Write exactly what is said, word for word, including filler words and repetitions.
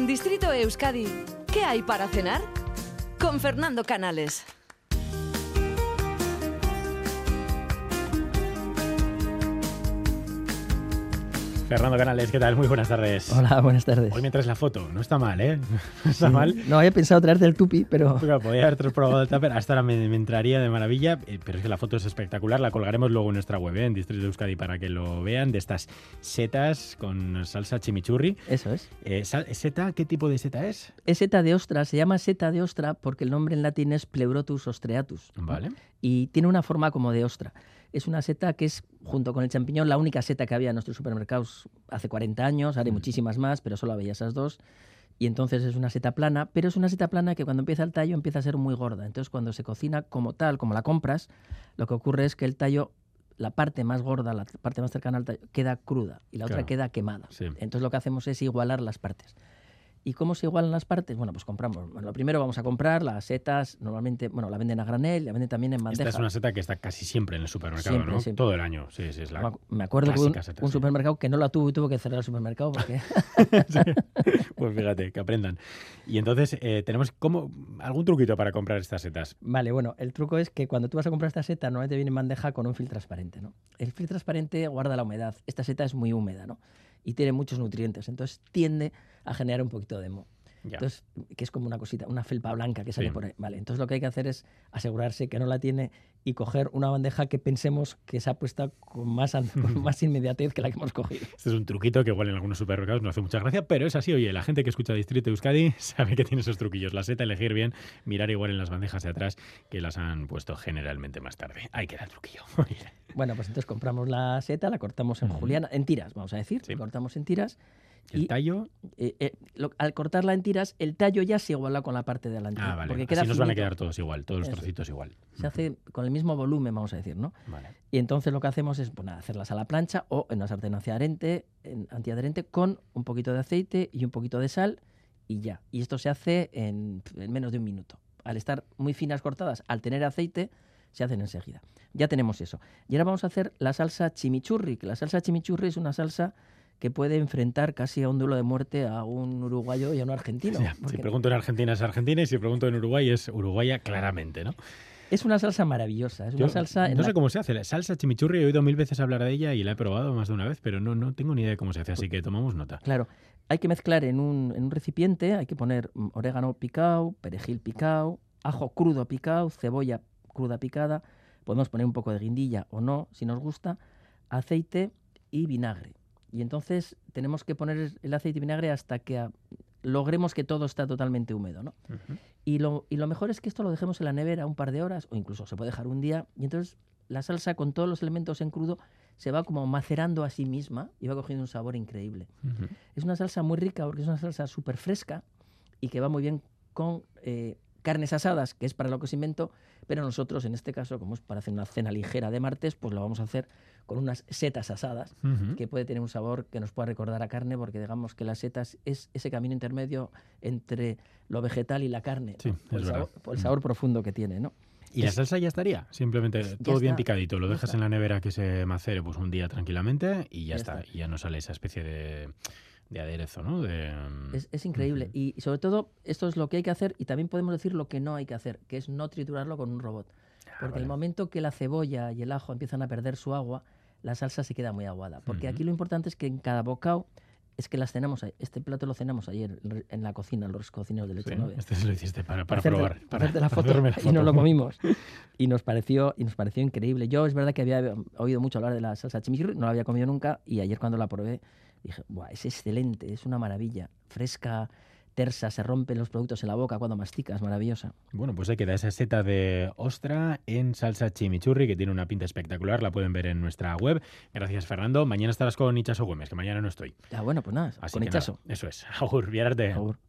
Distrito Euskadi, ¿qué hay para cenar? Con Fernando Canales. Fernando Canales, ¿qué tal? Muy buenas tardes. Hola, buenas tardes. Hoy me traes la foto, no está mal, ¿eh? No está sí. mal. No había pensado traerte el tupi, pero... Pero podía haber probado el tupper, hasta ahora me, me entraría de maravilla, pero es que la foto es espectacular, la colgaremos luego en nuestra web, ¿eh? En Distrito Euskadi, para que lo vean, de estas setas con salsa chimichurri. Eso es. Eh, ¿Seta? ¿Qué tipo de seta es? Es seta de ostra, se llama seta de ostra porque el nombre en latín es Pleurotus ostreatus. Vale. ¿no? Y tiene una forma como de ostra. Es una seta que es, junto con el champiñón, la única seta que había en nuestros supermercados hace cuarenta años. Ahora hay muchísimas más, pero solo había esas dos. Y entonces es una seta plana, pero es una seta plana que cuando empieza el tallo empieza a ser muy gorda. Entonces cuando se cocina como tal, como la compras, lo que ocurre es que el tallo, la parte más gorda, la parte más cercana al tallo, queda cruda y la claro. otra queda quemada. Sí. Entonces lo que hacemos es igualar las partes. ¿Y cómo se igualan las partes? Bueno, pues compramos. Bueno, lo primero vamos a comprar las setas, normalmente, bueno, la venden a granel, la venden también en bandeja. Esta es una seta que está casi siempre en el supermercado, siempre, ¿no? Siempre. Todo el año, sí, sí, es la Me acuerdo que un, seta, un sí. supermercado que no la tuvo y tuvo que cerrar el supermercado porque... sí. Pues fíjate, que aprendan. Y entonces, eh, ¿tenemos como algún truquito para comprar estas setas? Vale, bueno, el truco es que cuando tú vas a comprar esta seta, normalmente viene en bandeja con un film transparente, ¿no? El film transparente guarda la humedad. Esta seta es muy húmeda, ¿no? Y tiene muchos nutrientes, entonces tiende a generar un poquito de moho. Ya. Entonces, que es como una cosita, una felpa blanca que sale sí. por ahí. Vale, entonces lo que hay que hacer es asegurarse que no la tiene y coger una bandeja que pensemos que se ha puesto con más, con más inmediatez que la que hemos cogido. Este es un truquito que igual en algunos supermercados no hace mucha gracia, pero es así. Oye, la gente que escucha Distrito Euskadi sabe que tiene esos truquillos. La seta, elegir bien, mirar igual en las bandejas de atrás que las han puesto generalmente más tarde. Ahí queda el truquillo. Bueno, pues entonces compramos la seta, la cortamos en juliana, en tiras, vamos a decir. Sí. La cortamos en tiras. ¿El y, tallo? Eh, eh, lo, al cortarla en tiras, el tallo ya se iguala con la parte de delante. Ah, vale. Porque Así queda nos van a finito. quedar todos igual, todos los Eso. trocitos igual. Se hace con el mismo volumen, vamos a decir, ¿no? Vale. Y entonces lo que hacemos es pues nada, hacerlas a la plancha o en una sartén antiadherente, en, antiadherente con un poquito de aceite y un poquito de sal y ya. Y esto se hace en, en menos de un minuto. Al estar muy finas cortadas, al tener aceite, se hacen enseguida. Ya tenemos eso. Y ahora vamos a hacer la salsa chimichurri, que la salsa chimichurri es una salsa que puede enfrentar casi a un duelo de muerte a un uruguayo y a un argentino. Ya, si pregunto en Argentina es Argentina y si pregunto en Uruguay es uruguaya claramente, ¿no? Es una salsa maravillosa. Es Yo una salsa no sé la... cómo se hace. La salsa chimichurri he oído mil veces hablar de ella y la he probado más de una vez, pero no, no tengo ni idea de cómo se hace, así que tomamos nota. Claro. Hay que mezclar en un, en un recipiente, hay que poner orégano picado, perejil picado, ajo crudo picado, cebolla cruda picada, podemos poner un poco de guindilla o no, si nos gusta, aceite y vinagre. Y entonces tenemos que poner el aceite y vinagre hasta que a, logremos que todo está totalmente húmedo, ¿no? Uh-huh. Y, lo, y lo mejor es que esto lo dejemos en la nevera un par de horas o incluso se puede dejar un día y entonces la salsa con todos los elementos en crudo se va como macerando a sí misma y va cogiendo un sabor increíble. Uh-huh. Es una salsa muy rica porque es una salsa súper fresca y que va muy bien con eh, carnes asadas, que es para lo que se inventó, pero nosotros en este caso, como es para hacer una cena ligera de martes, pues lo vamos a hacer con unas setas asadas, uh-huh. que puede tener un sabor que nos pueda recordar a carne, porque digamos que las setas es ese camino intermedio entre lo vegetal y la carne, sí, ¿no? por, es el sabor, por el sabor uh-huh. profundo que tiene, ¿no? ¿Y es, la salsa ya estaría? Simplemente todo está, bien picadito, lo dejas está. en la nevera que se macere pues un día tranquilamente y ya, ya está. está. Y ya no sale esa especie de... de aderezo, ¿no? De, es, es increíble. Uh-huh. Y, y sobre todo, esto es lo que hay que hacer y también podemos decir lo que no hay que hacer, que es no triturarlo con un robot. Ah, porque vale. el momento que la cebolla y el ajo empiezan a perder su agua, la salsa se queda muy aguada. Porque uh-huh. aquí lo importante es que en cada bocado es que las cenamos, este plato lo cenamos ayer en la cocina, los cocineros del Leche sí, nueve. Este se lo hiciste para, para, para probar. Hacerte, para hacerte la para foto, la foto y nos lo comimos. Y nos pareció y nos pareció increíble. Yo es verdad que había oído mucho hablar de la salsa chimichurri, no la había comido nunca y ayer cuando la probé dije, ¡buah, es excelente, es una maravilla! Fresca, tersa, se rompen los productos en la boca cuando masticas, maravillosa. Bueno, pues ahí queda esa seta de ostra en salsa chimichurri que tiene una pinta espectacular, la pueden ver en nuestra web. Gracias, Fernando. Mañana estarás con Itxaso Güemes, que mañana no estoy. Ah, bueno, pues nada, Así con Itxaso. Eso es. Agur, Biararte. Agur.